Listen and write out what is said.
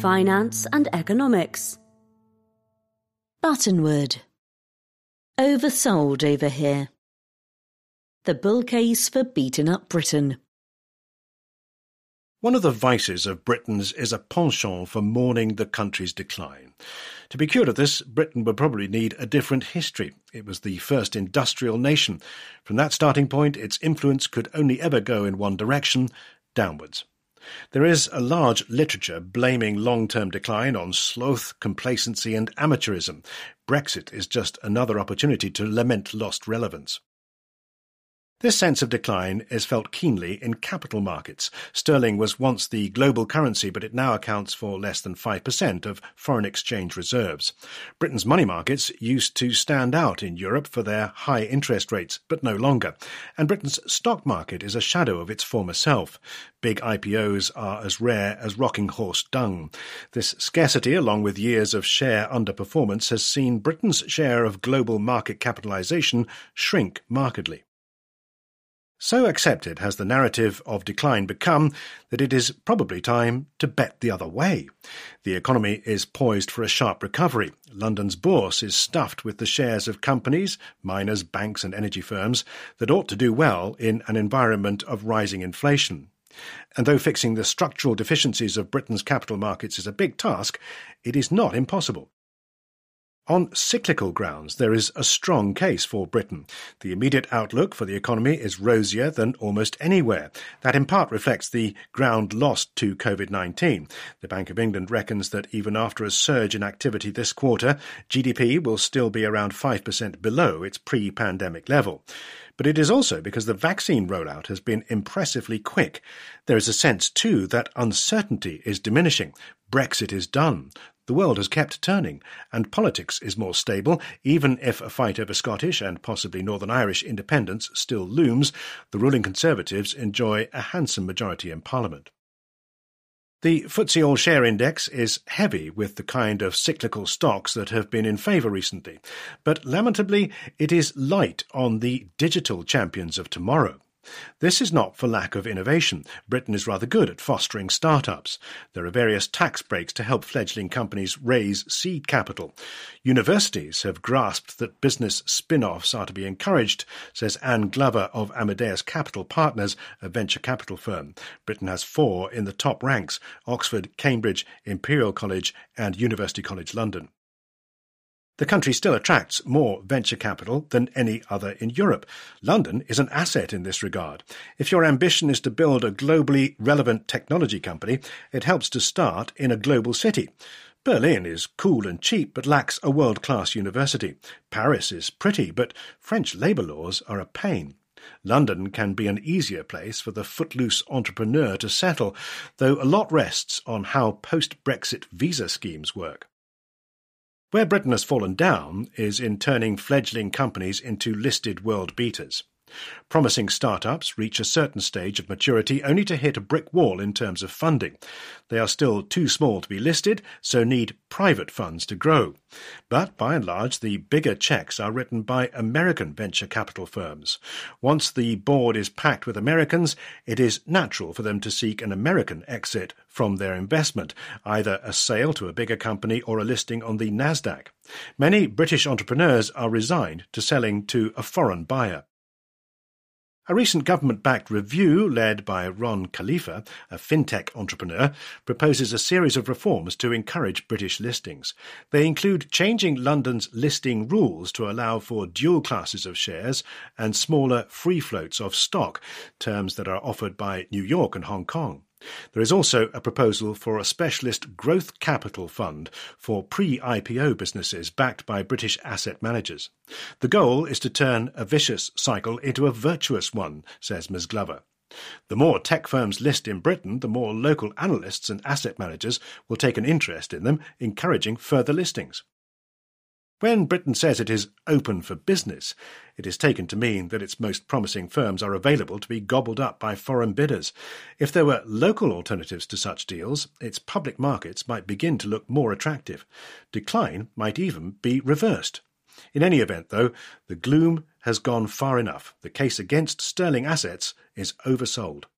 finance and economics. Buttonwood. Oversold over here. The bull case for beaten up Britain. One of the vices of Britons is a penchant for mourning the country's decline. To be cured of this, Britain would probably need a different history. It was the first industrial nation. From that starting point, its influence could only ever go in one direction, downwards. There is a large literature blaming long-term decline on sloth, complacency and amateurism. Brexit is just another opportunity to lament lost relevance. This sense of decline is felt keenly in capital markets. Sterling was once the global currency, but it now accounts for less than 5% of foreign exchange reserves. Britain's money markets used to stand out in Europe for their high interest rates, but no longer. And Britain's stock market is a shadow of its former self. Big IPOs are as rare as rocking horse dung. This scarcity, along with years of share underperformance, has seen Britain's share of global market capitalisation shrink markedly. So accepted has the narrative of decline become that it is probably time to bet the other way. The economy is poised for a sharp recovery. London's bourse is stuffed with the shares of companies, miners, banks and energy firms that ought to do well in an environment of rising inflation. And though fixing the structural deficiencies of Britain's capital markets is a big task, it is not impossible. On cyclical grounds, there is a strong case for Britain. The immediate outlook for the economy is rosier than almost anywhere. That in part reflects the ground lost to COVID-19. The Bank of England reckons that even after a surge in activity this quarter, GDP will still be around 5% below its pre-pandemic level. But it is also because the vaccine rollout has been impressively quick. There is a sense, too, that uncertainty is diminishing. Brexit is done. The world has kept turning, and politics is more stable. Even if a fight over Scottish and possibly Northern Irish independence still looms, the ruling Conservatives enjoy a handsome majority in Parliament. The FTSE All-Share Index is heavy with the kind of cyclical stocks that have been in favour recently, but lamentably it is light on the digital champions of tomorrow. This is not for lack of innovation. Britain is rather good at fostering startups. There are various tax breaks to help fledgling companies raise seed capital. Universities have grasped that business spin-offs are to be encouraged, says Anne Glover of Amadeus Capital Partners, a venture capital firm. Britain has 4 in the top ranks: Oxford, Cambridge, Imperial College and University College London. The country still attracts more venture capital than any other in Europe. London is an asset in this regard. If your ambition is to build a globally relevant technology company, it helps to start in a global city. Berlin is cool and cheap but lacks a world-class university. Paris is pretty, but French labour laws are a pain. London can be an easier place for the footloose entrepreneur to settle, though a lot rests on how post-Brexit visa schemes work. Where Britain has fallen down is in turning fledgling companies into listed world beaters. Promising startups reach a certain stage of maturity only to hit a brick wall in terms of funding. They are still too small to be listed, so need private funds to grow. But by and large, the bigger checks are written by American venture capital firms. Once the board is packed with Americans, it is natural for them to seek an American exit from their investment, either a sale to a bigger company or a listing on the Nasdaq. Many British entrepreneurs are resigned to selling to a foreign buyer. A recent government-backed review led by Ron Khalifa, a fintech entrepreneur, proposes a series of reforms to encourage British listings. They include changing London's listing rules to allow for dual classes of shares and smaller free floats of stock, terms that are offered by New York and Hong Kong. There is also a proposal for a specialist growth capital fund for pre-IPO businesses backed by British asset managers. The goal is to turn a vicious cycle into a virtuous one, says Ms. Glover. The more tech firms list in Britain, the more local analysts and asset managers will take an interest in them, encouraging further listings. When Britain says it is open for business, it is taken to mean that its most promising firms are available to be gobbled up by foreign bidders. If there were local alternatives to such deals, its public markets might begin to look more attractive. Decline might even be reversed. In any event, though, the gloom has gone far enough. The case against sterling assets is oversold.